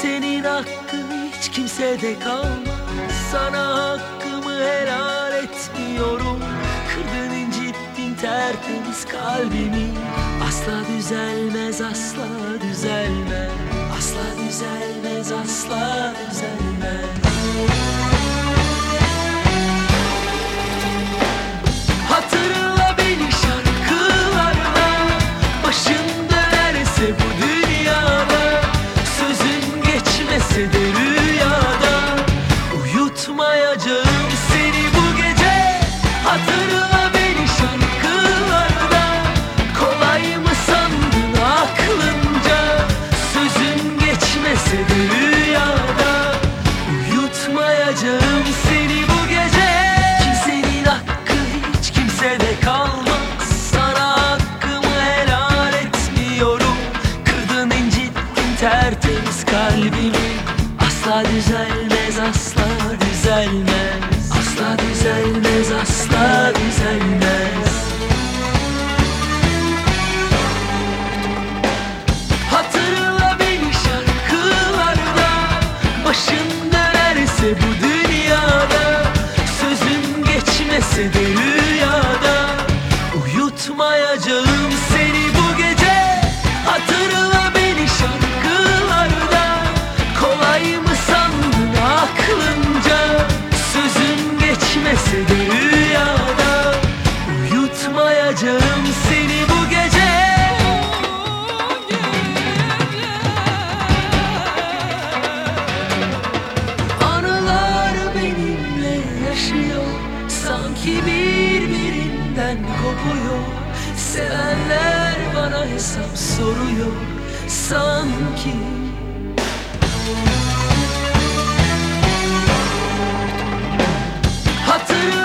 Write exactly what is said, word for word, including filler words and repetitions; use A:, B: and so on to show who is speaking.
A: Senin hakkın hiç kimsede kalmaz. Sana hakkımı helal etmiyorum. Kırdın, incittin tertemiz kalbimi. Asla düzelmez, asla düzelmez. Asla düzelmez, asla düzelmez. Hatırla beni şarkılarla, başın dönerse bu dünyada, sözün geçmese de rüyada, uyutmayacağım seni bu gece. Hatırla beni şarkılarda, kolay mı sandın aklınca, sözün geçmese de rüyada, uyutmayacağım seni bu gece. Kimsenin hakkı hiç kimsede kalmaz. Sana hakkımı helal etmiyorum. Kırdın, incittin tertemiz kalbimi. Asla düzelmez, asla düzelmez. Asla düzelmez, asla düzelmez. Hatırla beni şarkılarda, başın dönerse bu dünyada, sözün geçmese de rüyada, uyutmayacağım seni bu gece. Hatırla beni şarkılarda, kolay mı sandın aklınca, sözün geçmese de rüyada, uyutmayacağım seni bu gece. Anılar benimle yaşıyor, sanki birbirinden kopuyor. Sevenler bana hesap soruyor sanki. Hatırla